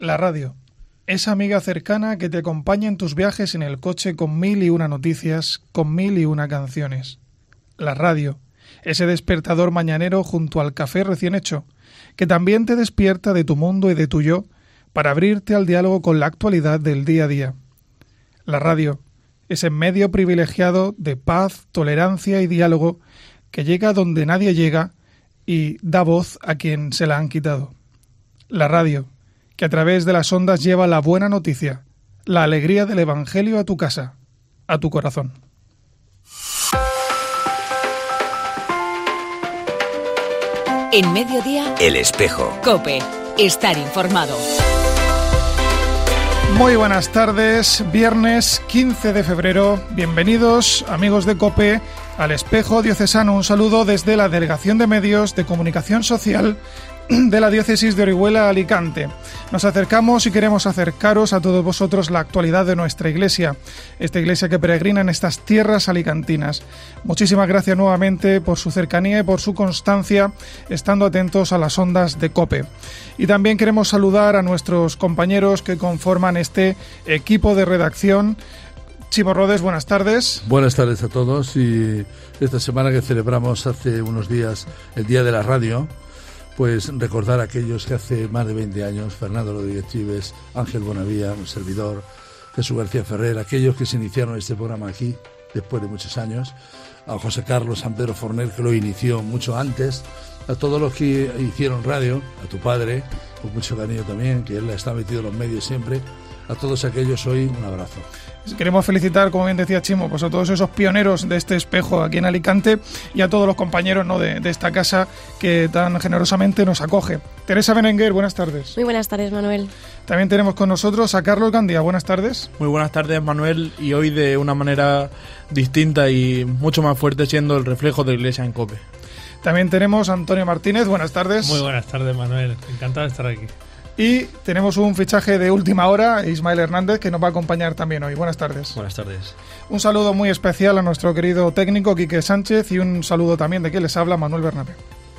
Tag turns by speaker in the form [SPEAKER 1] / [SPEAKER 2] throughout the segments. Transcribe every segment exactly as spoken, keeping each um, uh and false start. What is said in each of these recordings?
[SPEAKER 1] La radio, esa amiga cercana que te acompaña en tus viajes en el coche con mil y una noticias, con mil y una canciones. La radio, ese despertador mañanero junto al café recién hecho, que también te despierta de tu mundo y de tu yo para abrirte al diálogo con la actualidad del día a día. La radio, ese medio privilegiado de paz, tolerancia y diálogo que llega donde nadie llega y da voz a quien se la han quitado. La radio, que a través de las ondas lleva la buena noticia, la alegría del Evangelio a tu casa, a tu corazón.
[SPEAKER 2] En Mediodía,
[SPEAKER 3] El Espejo.
[SPEAKER 2] COPE. Estar informado.
[SPEAKER 1] Muy buenas tardes, viernes quince de febrero. Bienvenidos, amigos de COPE, al Espejo Diocesano. Un saludo desde la Delegación de Medios de Comunicación Social de la Diócesis de Orihuela, Alicante. Nos acercamos y queremos acercaros a todos vosotros la actualidad de nuestra iglesia, esta iglesia que peregrina en estas tierras alicantinas. Muchísimas gracias nuevamente por su cercanía y por su constancia, estando atentos a las ondas de COPE. Y también queremos saludar a nuestros compañeros que conforman este equipo de redacción. Chimo Rodes, buenas tardes.
[SPEAKER 4] Buenas tardes a todos. Y esta semana que celebramos hace unos días el Día de la Radio, pues recordar a aquellos que hace más de veinte años, Fernando Rodríguez Chives, Ángel Bonavía, un servidor, Jesús García Ferrer, aquellos que se iniciaron este programa aquí después de muchos años, a José Carlos San Pedro Forner, que lo inició mucho antes, a todos los que hicieron radio, a tu padre, con mucho cariño también, que él está metido en los medios siempre, a todos aquellos hoy un abrazo.
[SPEAKER 1] Queremos felicitar, como bien decía Chimo, pues a todos esos pioneros de este espejo aquí en Alicante y a todos los compañeros, ¿no?, de, de esta casa que tan generosamente nos acoge. Teresa Berenguer, buenas tardes.
[SPEAKER 5] Muy buenas tardes, Manuel.
[SPEAKER 1] También tenemos con nosotros a Carlos Gandía, buenas tardes.
[SPEAKER 6] Muy buenas tardes, Manuel, y hoy de una manera distinta y mucho más fuerte, siendo el reflejo de la Iglesia en COPE.
[SPEAKER 1] También tenemos a Antonio Martínez, buenas tardes.
[SPEAKER 7] Muy buenas tardes, Manuel, encantado de estar aquí.
[SPEAKER 1] Y tenemos un fichaje de última hora, Ismael Hernández, que nos va a acompañar también hoy. Buenas tardes.
[SPEAKER 8] Buenas tardes.
[SPEAKER 1] Un saludo muy especial a nuestro querido técnico Quique Sánchez y un saludo también de quien les habla, Manuel Bernabé.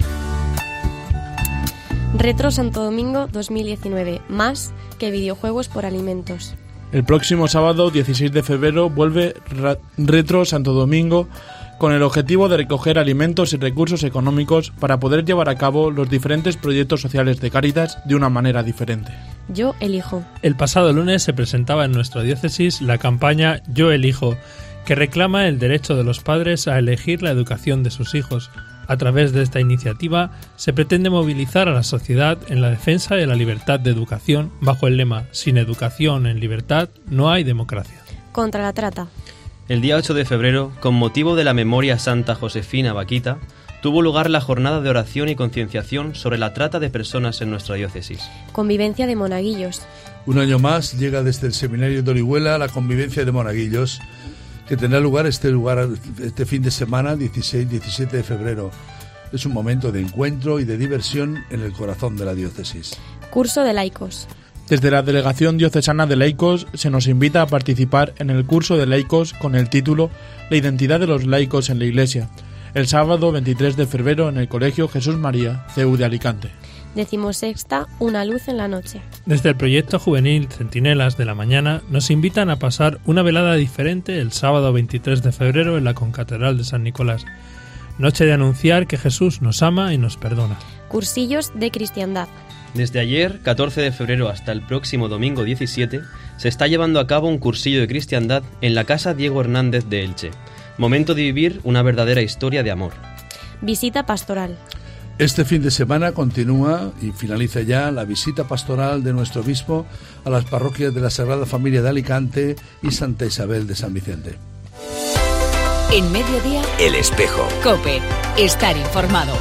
[SPEAKER 5] Retro Santo Domingo dos mil diecinueve, más que videojuegos por alimentos.
[SPEAKER 6] El próximo sábado, dieciséis de febrero, vuelve Ra- Retro Santo Domingo con el objetivo de recoger alimentos y recursos económicos para poder llevar a cabo los diferentes proyectos sociales de Cáritas de una manera diferente.
[SPEAKER 5] Yo elijo.
[SPEAKER 7] El pasado lunes se presentaba en nuestra diócesis la campaña Yo elijo, que reclama el derecho de los padres a elegir la educación de sus hijos. A través de esta iniciativa se pretende movilizar a la sociedad en la defensa de la libertad de educación bajo el lema «Sin educación en libertad no hay democracia».
[SPEAKER 5] Contra la trata.
[SPEAKER 8] El día ocho de febrero, con motivo de la memoria Santa Josefina Vaquita, tuvo lugar la jornada de oración y concienciación sobre la trata de personas en nuestra diócesis.
[SPEAKER 5] Convivencia de monaguillos.
[SPEAKER 4] Un año más llega desde el Seminario de Orihuela la convivencia de monaguillos, que tendrá lugar este, lugar este fin de semana, dieciséis diecisiete de febrero. Es un momento de encuentro y de diversión en el corazón de la diócesis.
[SPEAKER 5] Curso de laicos.
[SPEAKER 6] Desde la Delegación Diocesana de Laicos se nos invita a participar en el curso de laicos con el título La identidad de los laicos en la Iglesia, el sábado veintitrés de febrero en el Colegio Jesús María, C U de Alicante.
[SPEAKER 5] Decimosexta, una luz en la noche.
[SPEAKER 7] Desde el proyecto juvenil Centinelas de la Mañana nos invitan a pasar una velada diferente el sábado veintitrés de febrero en la Concatedral de San Nicolás. Noche de anunciar que Jesús nos ama y nos perdona.
[SPEAKER 5] Cursillos de cristiandad.
[SPEAKER 8] Desde ayer, catorce de febrero, hasta el próximo domingo diecisiete, se está llevando a cabo un cursillo de cristiandad en la Casa Diego Hernández de Elche. Momento de vivir una verdadera historia de amor.
[SPEAKER 5] Visita pastoral.
[SPEAKER 4] Este fin de semana continúa y finaliza ya la visita pastoral de nuestro obispo a las parroquias de la Sagrada Familia de Alicante y Santa Isabel de San Vicente.
[SPEAKER 2] En Mediodía,
[SPEAKER 3] El Espejo.
[SPEAKER 2] COPE. Estar informado.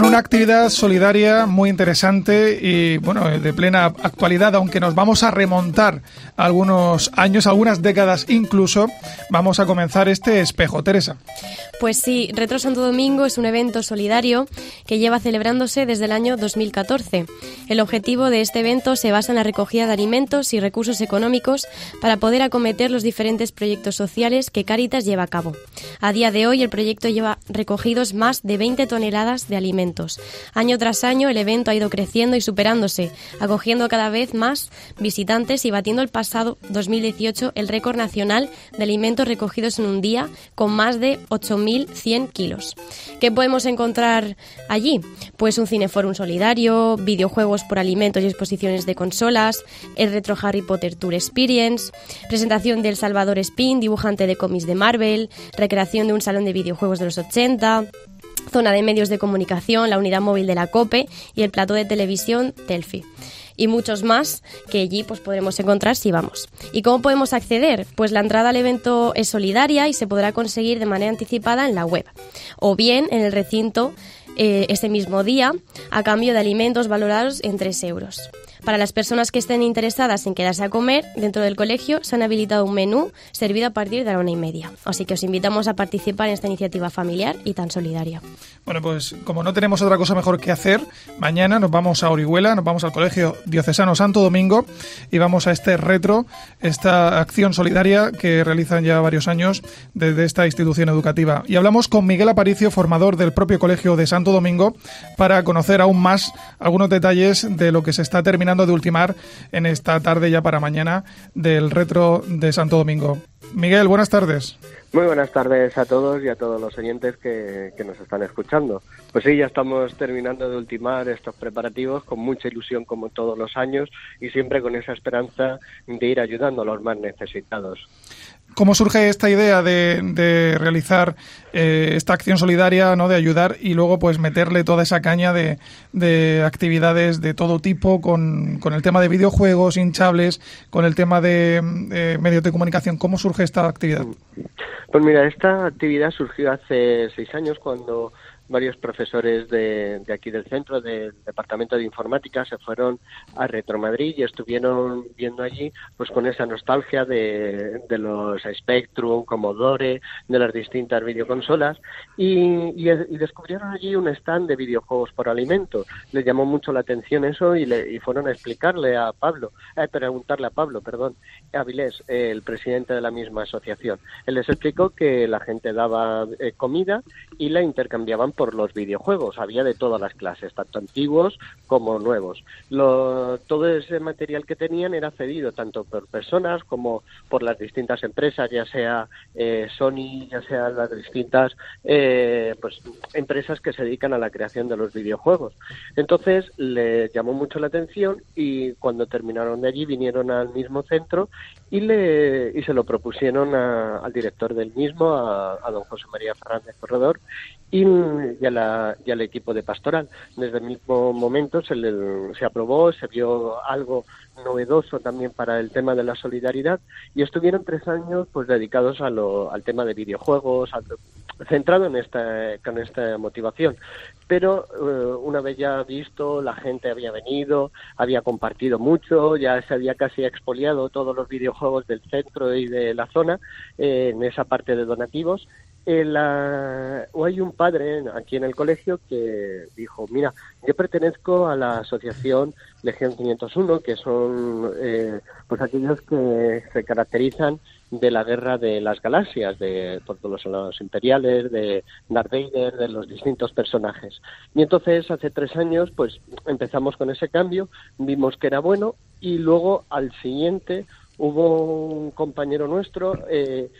[SPEAKER 1] una actividad solidaria muy interesante y, bueno, de plena actualidad, aunque nos vamos a remontar algunos años, algunas décadas incluso, vamos a comenzar este espejo. Teresa.
[SPEAKER 5] Pues sí, Retro Santo Domingo es un evento solidario que lleva celebrándose desde el año dos mil catorce. El objetivo de este evento se basa en la recogida de alimentos y recursos económicos para poder acometer los diferentes proyectos sociales que Cáritas lleva a cabo. A día de hoy, el proyecto lleva recogidos más de veinte toneladas de alimentos. Año tras año, el evento ha ido creciendo y superándose, acogiendo cada vez más visitantes y batiendo el pasado dos mil dieciocho el récord nacional de alimentos recogidos en un día, con más de ocho mil cien kilos. ¿Qué podemos encontrar allí? Pues un cineforum solidario, videojuegos por alimentos y exposiciones de consolas, el Retro Harry Potter Tour Experience, presentación del Salvador Spin, dibujante de cómics de Marvel, recreación de un salón de videojuegos de los ochenta, zona de medios de comunicación, la unidad móvil de la COPE y el plató de televisión Telfi. Y muchos más que allí pues podremos encontrar si vamos. ¿Y cómo podemos acceder? Pues la entrada al evento es solidaria y se podrá conseguir de manera anticipada en la web, o bien en el recinto eh, ese mismo día, a cambio de alimentos valorados en tres euros. Para las personas que estén interesadas en quedarse a comer, dentro del colegio se han habilitado un menú servido a partir de la una y media. Así que os invitamos a participar en esta iniciativa familiar y tan solidaria.
[SPEAKER 1] Bueno, pues como no tenemos otra cosa mejor que hacer, mañana nos vamos a Orihuela, nos vamos al Colegio Diocesano Santo Domingo y vamos a este retro, esta acción solidaria que realizan ya varios años desde esta institución educativa. Y hablamos con Miguel Aparicio, formador del propio Colegio de Santo Domingo, para conocer aún más algunos detalles de lo que se está terminando de ultimar en esta tarde ya para mañana del retro de Santo Domingo. Miguel, buenas tardes.
[SPEAKER 3] Muy buenas tardes a todos y a todos los oyentes que, que nos están escuchando. Pues sí, ya estamos terminando de ultimar estos preparativos con mucha ilusión como todos los años y siempre con esa esperanza de ir ayudando a los más necesitados.
[SPEAKER 1] ¿Cómo surge esta idea de, de realizar eh, esta acción solidaria, ¿no? De ayudar y luego pues meterle toda esa caña de, de actividades de todo tipo con, con el tema de videojuegos, hinchables, con el tema de eh, medios de comunicación? ¿Cómo surge esta actividad?
[SPEAKER 3] Pues mira, esta actividad surgió hace seis años cuando varios profesores de, de aquí del centro, del Departamento de Informática, se fueron a Retromadrid y estuvieron viendo allí pues con esa nostalgia de, de los Spectrum, Commodore, de las distintas videoconsolas y, y, y descubrieron allí un stand de videojuegos por alimentos. Les llamó mucho la atención eso y, le, y fueron a explicarle a Pablo, eh, preguntarle a Pablo, perdón, a Avilés, eh, el presidente de la misma asociación. Él les explicó que la gente daba eh, comida y la intercambiaban por los videojuegos. Había de todas las clases, tanto antiguos como nuevos. Lo, todo ese material que tenían era cedido tanto por personas como por las distintas empresas, ya sea eh, Sony, ya sea las distintas eh, pues empresas que se dedican a la creación de los videojuegos. Entonces les llamó mucho la atención y cuando terminaron de allí vinieron al mismo centro y le y se lo propusieron a, al director del mismo, a, a don José María Fernández Corredor, y, y, a la, y al equipo de pastoral. Desde el mismo momento se, le, se aprobó, se vio algo novedoso también para el tema de la solidaridad y estuvieron tres años pues dedicados a lo, al tema de videojuegos, a, centrado en esta, con esta motivación. Pero eh, una vez ya visto, la gente había venido, había compartido mucho, ya se había casi expoliado todos los videojuegos del centro y de la zona eh, en esa parte de donativos. Eh, la, o hay un padre aquí en el colegio que dijo, mira, yo pertenezco a la asociación Legión quinientos uno, que son eh, pues aquellos que se caracterizan de la guerra de las galaxias, de por todos los soldados imperiales, de Darth Vader, de los distintos personajes. Y entonces hace tres años pues empezamos con ese cambio, vimos que era bueno y luego al siguiente hubo un compañero nuestro eh,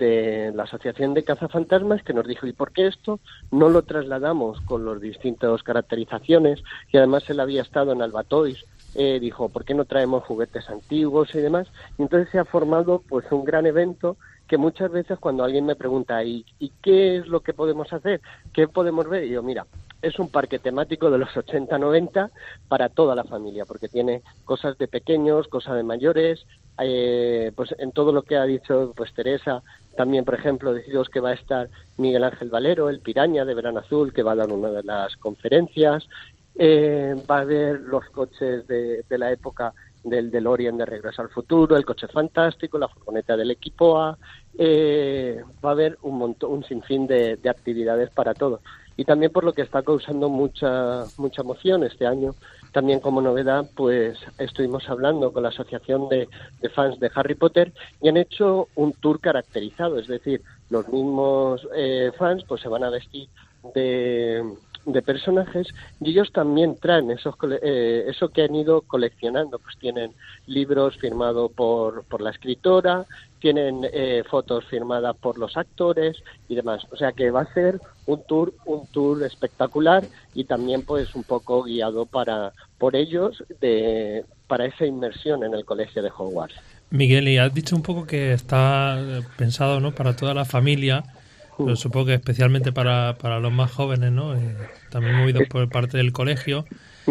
[SPEAKER 3] de la Asociación de Cazafantasmas que nos dijo, ¿y por qué esto no lo trasladamos con las distintas caracterizaciones? Y además él había estado en Albatois, eh, dijo, ¿por qué no traemos juguetes antiguos y demás? Y entonces se ha formado pues un gran evento que muchas veces cuando alguien me pregunta, ¿y, ¿y qué es lo que podemos hacer? ¿Qué podemos ver? Y yo, mira, es un parque temático de los ochenta noventa para toda la familia, porque tiene cosas de pequeños, cosas de mayores, eh, pues en todo lo que ha dicho pues Teresa, También, por ejemplo, deciros que va a estar Miguel Ángel Valero, el Piraña de Verano Azul, que va a dar una de las conferencias. Eh, va a haber los coches de, de la época del DeLorean de Regreso al Futuro, el coche fantástico, la furgoneta del equipo A. Eh, va a haber un montón, un sinfín de, de actividades para todos. Y también por lo que está causando mucha mucha emoción este año, también como novedad, pues estuvimos hablando con la Asociación de, de Fans de Harry Potter y han hecho un tour caracterizado, es decir, los mismos eh, fans pues se van a vestir de... de personajes y ellos también traen esos eh, eso que han ido coleccionando, pues tienen libros firmados por, por la escritora, tienen eh, fotos firmadas por los actores y demás, o sea que va a ser un tour un tour espectacular y también pues un poco guiado para por ellos de para esa inmersión en el colegio de Hogwarts.
[SPEAKER 7] Miguel, y has dicho un poco que está pensado, ¿no?, para toda la familia. Pero supongo que especialmente para, para los más jóvenes, ¿no? Eh, también movidos por parte del colegio.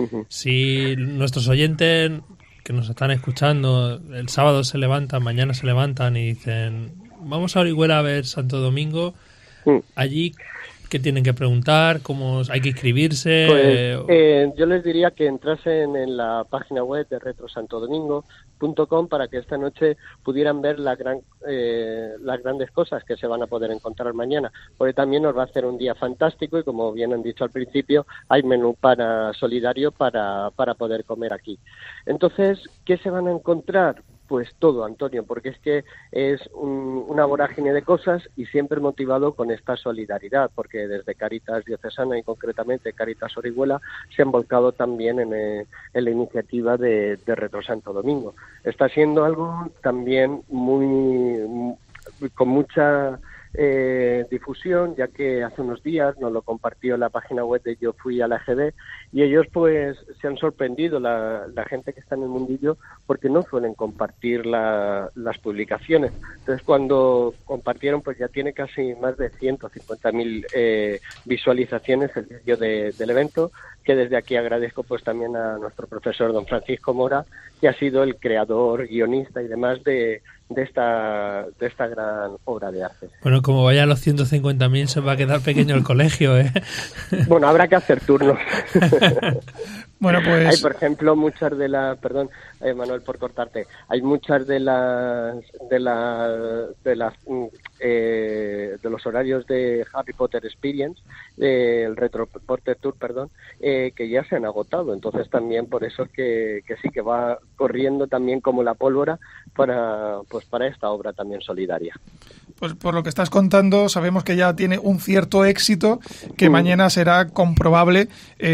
[SPEAKER 7] Si nuestros oyentes que nos están escuchando el sábado se levantan, mañana se levantan y dicen vamos a Orihuela a ver Santo Domingo, allí, ¿qué tienen que preguntar? ¿Cómo hay que inscribirse?
[SPEAKER 3] Pues, eh, yo les diría que entrasen en la página web de retro santo domingo punto com para que esta noche pudieran ver la gran, eh, las grandes cosas que se van a poder encontrar mañana, porque también nos va a hacer un día fantástico y como bien han dicho al principio, hay menú para solidario para, para poder comer aquí. Entonces, ¿qué se van a encontrar? Pues todo, Antonio, porque es que es un, una vorágine de cosas y siempre motivado con esta solidaridad, porque desde Cáritas Diocesana y concretamente Cáritas Orihuela se han volcado también en, eh, en la iniciativa de, de Retro Santo Domingo. Está siendo algo también muy, muy con mucha eh, difusión, ya que hace unos días nos lo compartió la página web de Yo Fui a la G D y ellos pues se han sorprendido, la, la gente que está en el mundillo, porque no suelen compartir la, las publicaciones. Entonces cuando compartieron pues ya tiene casi más de ciento cincuenta mil eh, visualizaciones el vídeo de, del evento, que desde aquí agradezco pues también a nuestro profesor don Francisco Mora, que ha sido el creador, guionista y demás de de esta de esta gran obra de arte.
[SPEAKER 7] Bueno, como vaya a los ciento cincuenta mil se va a quedar pequeño el colegio, ¿eh?
[SPEAKER 3] Bueno, habrá que hacer turnos.
[SPEAKER 1] Bueno, pues...
[SPEAKER 3] Hay, por ejemplo, muchas de las... Perdón, eh, Manuel, por cortarte. Hay muchas de las... De, la, de, las eh, de los horarios de Harry Potter Experience, eh, el Retro Potter Tour, perdón, eh, que ya se han agotado. Entonces también por eso es que, que sí, que va corriendo también como la pólvora para, pues para esta obra también solidaria.
[SPEAKER 1] Pues por lo que estás contando, sabemos que ya tiene un cierto éxito que mm. mañana será comprobable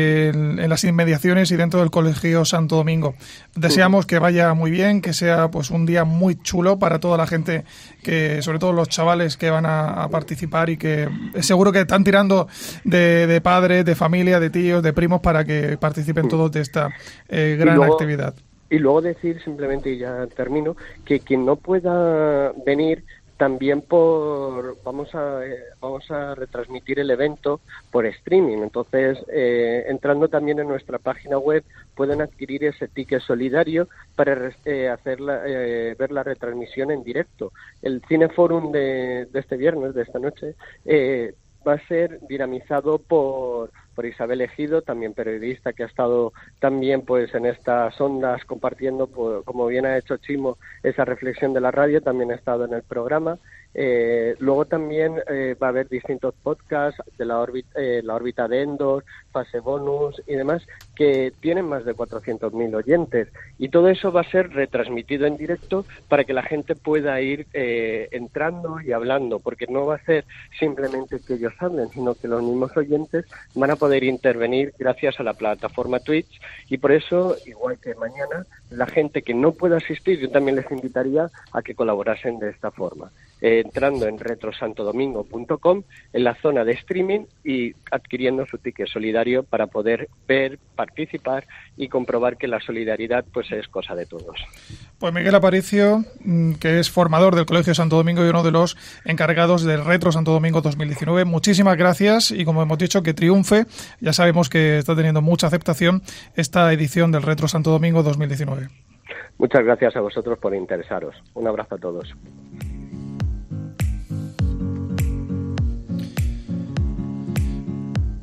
[SPEAKER 1] en, en las inmediaciones y dentro del Colegio Santo Domingo. Deseamos mm. que vaya muy bien, que sea pues un día muy chulo para toda la gente, que sobre todo los chavales que van a, a participar y que seguro que están tirando de, de padres, de familia, de tíos, de primos para que participen mm. todos de esta eh, gran luego, actividad.
[SPEAKER 3] Y luego decir simplemente, y ya termino, que quien no pueda venir también por vamos a eh, vamos a retransmitir el evento por streaming. Entonces, eh, entrando también en nuestra página web, pueden adquirir ese ticket solidario para eh, hacer la, eh, ver la retransmisión en directo. El Cineforum de, de este viernes, de esta noche, eh, va a ser dinamizado por por Isabel Ejido, también periodista que ha estado también pues en estas ondas compartiendo, pues, como bien ha hecho Chimo, esa reflexión de la radio, también ha estado en el programa. Eh, luego también eh, va a haber distintos podcasts de la órbita, eh, la órbita de Endor, Fase Bonus y demás, que tienen más de cuatrocientos mil oyentes. Y todo eso va a ser retransmitido en directo para que la gente pueda ir eh, entrando y hablando, porque no va a ser simplemente que ellos hablen, sino que los mismos oyentes van a poder intervenir gracias a la plataforma Twitch. Y por eso, igual que mañana, la gente que no pueda asistir, yo también les invitaría a que colaborasen de esta forma. Eh, entrando en retro santo domingo punto com en la zona de streaming y adquiriendo su ticket solidario para poder ver, participar y comprobar que la solidaridad pues es cosa de todos.
[SPEAKER 1] Pues Miguel Aparicio, que es formador del Colegio Santo Domingo y uno de los encargados del Retro Santo Domingo dos mil diecinueve, muchísimas gracias y como hemos dicho, que triunfe. Ya sabemos que está teniendo mucha aceptación esta edición del Retro Santo Domingo dos mil diecinueve.
[SPEAKER 3] Muchas gracias a vosotros por interesaros. Un abrazo a todos.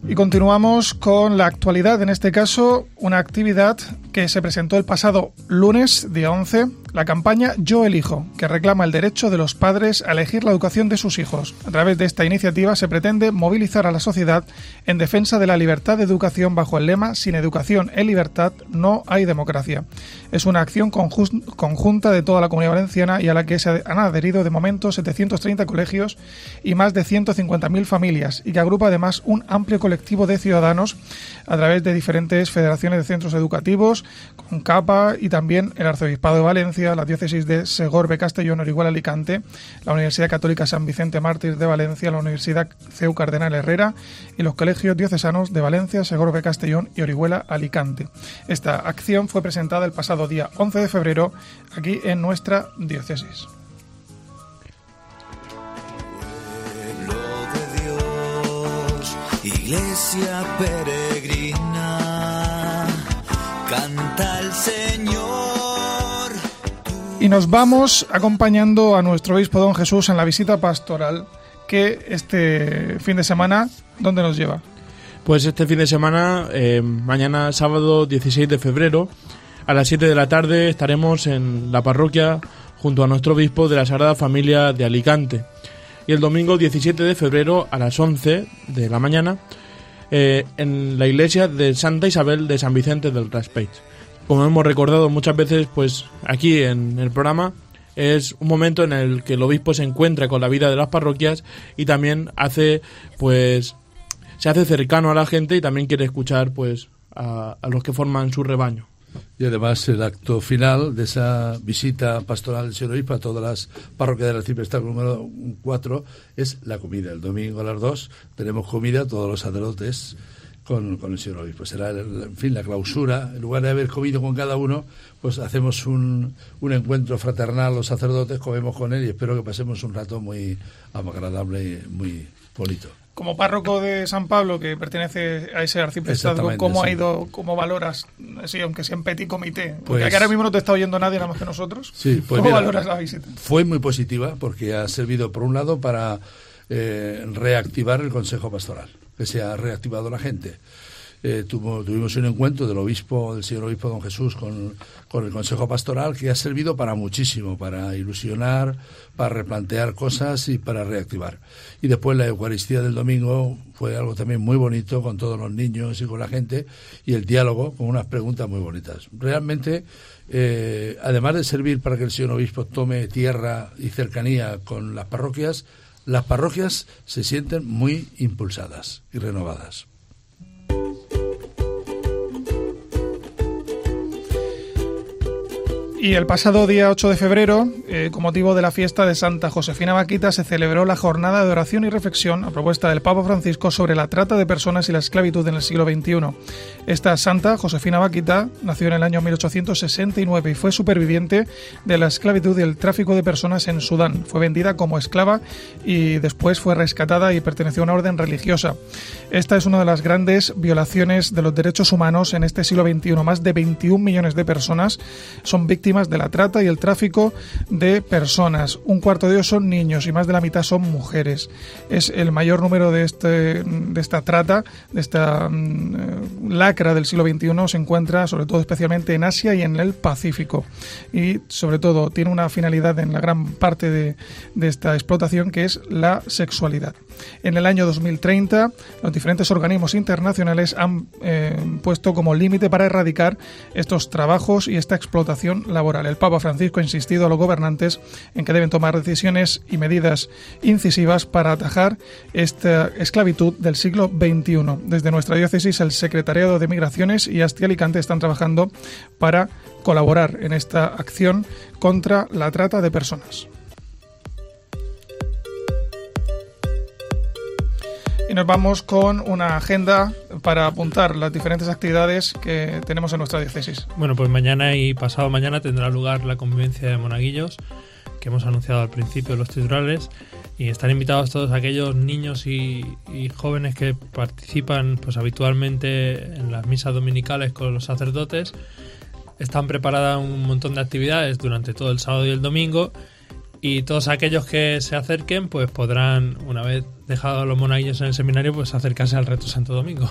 [SPEAKER 1] Y continuamos con la actualidad, en este caso una actividad que se presentó el pasado lunes, día once, la campaña Yo Elijo, que reclama el derecho de los padres a elegir la educación de sus hijos. A través de esta iniciativa se pretende movilizar a la sociedad en defensa de la libertad de educación bajo el lema «Sin educación en libertad no hay democracia». Es una acción conjunta de toda la Comunidad Valenciana y a la que se han adherido de momento setecientos treinta colegios y más de ciento cincuenta mil familias, y que agrupa además un amplio colectivo de ciudadanos a través de diferentes federaciones de centros educativos, con CAPA y también el Arzobispado de Valencia, la Diócesis de Segorbe, Castellón, Orihuela, Alicante, la Universidad Católica San Vicente Mártir de Valencia, la Universidad C E U Cardenal Herrera y los colegios diocesanos de Valencia, Segorbe, Castellón y Orihuela, Alicante. Esta acción fue presentada el pasado día once de febrero aquí en nuestra diócesis.
[SPEAKER 9] Iglesia peregrina, canta el Señor.
[SPEAKER 1] Y nos vamos acompañando a nuestro obispo don Jesús en la visita pastoral que este fin de semana, ¿dónde nos lleva?
[SPEAKER 6] Pues este fin de semana, eh, mañana sábado dieciséis de febrero, a las siete de la tarde estaremos en la parroquia junto a nuestro obispo de la Sagrada Familia de Alicante. Y el domingo diecisiete de febrero a las once de la mañana eh, en la iglesia de Santa Isabel de San Vicente del Raspeig. Como hemos recordado muchas veces, pues aquí en el programa es un momento en el que el obispo se encuentra con la vida de las parroquias y también hace, pues, se hace cercano a la gente y también quiere escuchar, pues, a, a los que forman su rebaño.
[SPEAKER 4] Y además el acto final de esa visita pastoral del señor obispo a todas las parroquias del arciprestazgo número cuatro es la comida. El domingo a las dos tenemos comida todos los sacerdotes con, con el señor obispo. Será, el, en fin, la clausura. En lugar de haber comido con cada uno, pues hacemos un, un encuentro fraternal, los sacerdotes, comemos con él y espero que pasemos un rato muy agradable y muy bonito.
[SPEAKER 1] Como párroco de San Pablo, que pertenece a ese arciprestazgo, ¿cómo sí. ha ido, cómo valoras, sí, aunque sea en petit comité? Porque pues, aquí ahora mismo no te está oyendo nadie nada más que nosotros.
[SPEAKER 4] Sí, pues
[SPEAKER 1] ¿Cómo
[SPEAKER 4] mira,
[SPEAKER 1] valoras la visita?
[SPEAKER 4] Fue muy positiva porque ha servido, por un lado, para eh, reactivar el Consejo Pastoral, que se ha reactivado la gente. Eh, tuvo, tuvimos un encuentro del obispo, del señor obispo don Jesús con, con el Consejo Pastoral que ha servido para muchísimo, para ilusionar, para replantear cosas y para reactivar. Y después la Eucaristía del domingo fue algo también muy bonito con todos los niños y con la gente y el diálogo con unas preguntas muy bonitas. Realmente, eh, además de servir para que el señor obispo tome tierra y cercanía con las parroquias, las parroquias se sienten muy impulsadas y renovadas.
[SPEAKER 1] Y el pasado día ocho de febrero, eh, con motivo de la fiesta de Santa Josefina Baquita, se celebró la jornada de oración y reflexión a propuesta del Papa Francisco sobre la trata de personas y la esclavitud en el siglo veintiuno. Esta Santa Josefina Baquita nació en el año mil ochocientos sesenta y nueve y fue superviviente de la esclavitud y el tráfico de personas en Sudán. Fue vendida como esclava y después fue rescatada y perteneció a una orden religiosa. Esta es una de las grandes violaciones de los derechos humanos en este siglo veintiuno. Más de veintiún millones de personas son víctimas de la trata y el tráfico de personas. Un cuarto de ellos son niños y más de la mitad son mujeres. Es el mayor número de, este, de esta trata, de esta um, lacra del siglo veintiuno, se encuentra sobre todo especialmente en Asia y en el Pacífico. Y sobre todo tiene una finalidad en la gran parte de, de esta explotación, que es la sexualidad. En el año dos mil treinta, los diferentes organismos internacionales han eh, puesto como límite para erradicar estos trabajos y esta explotación laboral. El Papa Francisco ha insistido a los gobernantes en que deben tomar decisiones y medidas incisivas para atajar esta esclavitud del siglo veintiuno. Desde nuestra diócesis, el Secretariado de Migraciones y Asti Alicante están trabajando para colaborar en esta acción contra la trata de personas. Y nos vamos con una agenda para apuntar las diferentes actividades que tenemos en nuestra diócesis.
[SPEAKER 7] Bueno, pues mañana y pasado mañana tendrá lugar la convivencia de monaguillos, que hemos anunciado al principio de los titulares, y están invitados todos aquellos niños y, y jóvenes que participan pues habitualmente en las misas dominicales con los sacerdotes. Están preparadas un montón de actividades durante todo el sábado y el domingo. Y todos aquellos que se acerquen, pues podrán, una vez dejados los monaguillos en el seminario, pues acercarse al Retro Santo Domingo.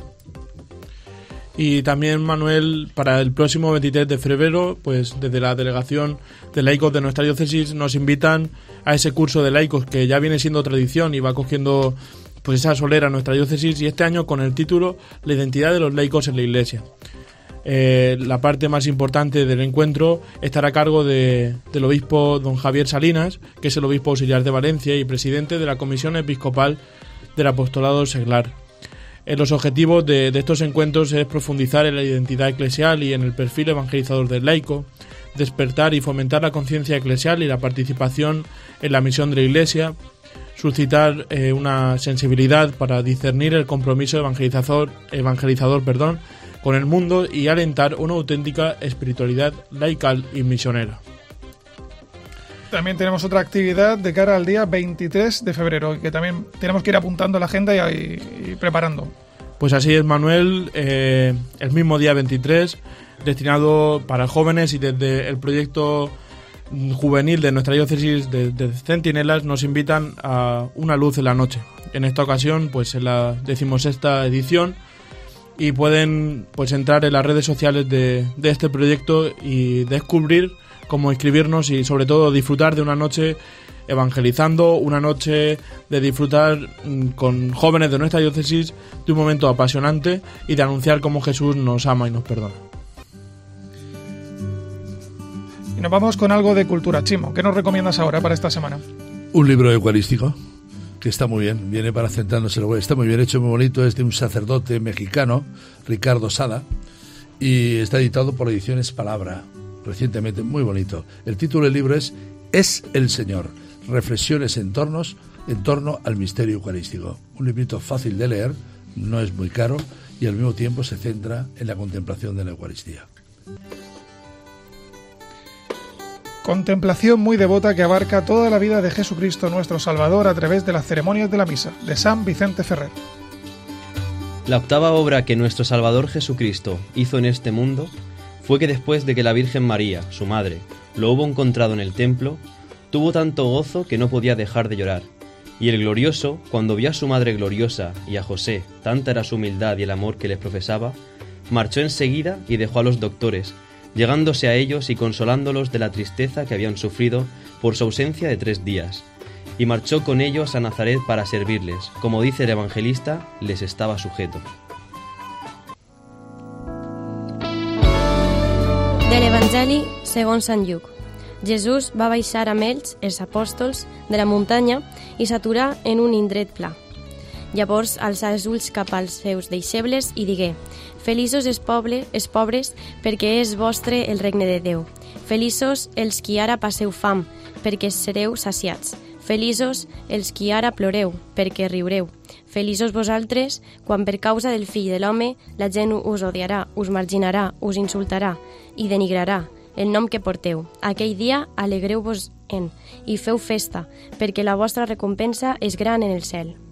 [SPEAKER 6] Y también, Manuel, para el próximo veintitrés de febrero, pues desde la delegación de laicos de nuestra diócesis nos invitan a ese curso de laicos que ya viene siendo tradición y va cogiendo pues esa solera en nuestra diócesis, y este año con el título La identidad de los laicos en la Iglesia. Eh, la parte más importante del encuentro estará a cargo de, del obispo don Javier Salinas, que es el obispo auxiliar de Valencia y presidente de la Comisión Episcopal del Apostolado Seglar. Eh, los objetivos de, de estos encuentros es profundizar en la identidad eclesial y en el perfil evangelizador del laico, despertar y fomentar la conciencia eclesial y la participación en la misión de la Iglesia, suscitar eh, una sensibilidad para discernir el compromiso evangelizador, evangelizador perdón, con el mundo y alentar una auténtica espiritualidad laical y misionera.
[SPEAKER 1] También tenemos otra actividad de cara al día veintitrés de febrero, que también tenemos que ir apuntando a la agenda y, y, y preparando.
[SPEAKER 6] Pues así es, Manuel, eh, el mismo día veintitrés, destinado para jóvenes, y desde el proyecto juvenil de nuestra diócesis de, de Centinelas nos invitan a Una luz en la noche. En esta ocasión, pues en la decimosexta edición, y pueden pues entrar en las redes sociales de, de este proyecto y descubrir cómo inscribirnos y sobre todo disfrutar de una noche evangelizando, una noche de disfrutar con jóvenes de nuestra diócesis de un momento apasionante y de anunciar cómo Jesús nos ama y nos perdona.
[SPEAKER 1] Y nos vamos con algo de cultura. Chimo, ¿qué nos recomiendas ahora para esta semana?
[SPEAKER 4] Un libro eucarístico que está muy bien, viene para centrarnos en lo que está muy bien hecho, muy bonito, es de un sacerdote mexicano, Ricardo Sada, y está editado por Ediciones Palabra, recientemente, muy bonito. El título del libro es Es el Señor, reflexiones en, tornos, en torno al misterio eucarístico. Un librito fácil de leer, no es muy caro y al mismo tiempo se centra en la contemplación de la Eucaristía.
[SPEAKER 1] Contemplación muy devota que abarca toda la vida de Jesucristo nuestro Salvador a través de las ceremonias de la misa, de San Vicente Ferrer.
[SPEAKER 8] La octava obra que nuestro Salvador Jesucristo hizo en este mundo fue que después de que la Virgen María, su madre, lo hubo encontrado en el templo, tuvo tanto gozo que no podía dejar de llorar. Y el glorioso, cuando vio a su madre gloriosa y a José, tanta era su humildad y el amor que les profesaba, marchó enseguida y dejó a los doctores, llegándose a ellos y consolándolos de la tristeza que habían sufrido por su ausencia de tres días, y marchó con ellos a Nazaret para servirles, como dice el evangelista, les estaba sujeto.
[SPEAKER 5] De l'Evangeli segons Sant Lluc. Jesús va baixar amb ells, els apòstols, de la muntanya i s'aturà en un indret pla. Llavors alçà els ulls cap als seus deixebles i digué: Feliços els, poble, els pobres, perquè és vostre el regne de Déu. Feliços els qui ara passeu fam, perquè sereu saciats. Feliços els qui ara ploreu, perquè riureu. Feliços vosaltres, quan per causa del fill de l'home la gent us odiarà, us marginarà, us insultarà i denigrarà el nom que porteu. Aquell dia alegreu-vos en i feu festa, perquè la vostra recompensa és gran en el cel.